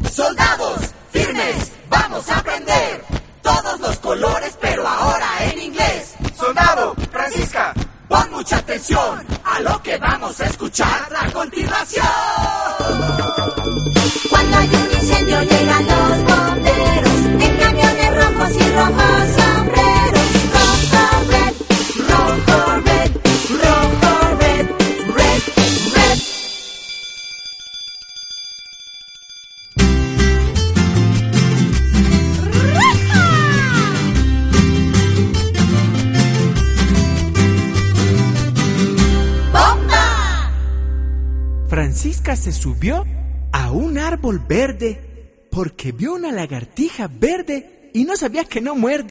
Soldados, firmes, vamos a aprender todos los colores, pero ahora en inglés. Soldado, Francisca, pon mucha atención a lo que vamos a escuchar a continuación. Cuando hay un incendio llegan los bomberos en camiones rojos y rojos sombreros. Rojo, red, rojo, red, rojo, red, red, red. ¡Bomba! Francisca se subió a un árbol verde porque vio una lagartija verde y no sabía que no muerde.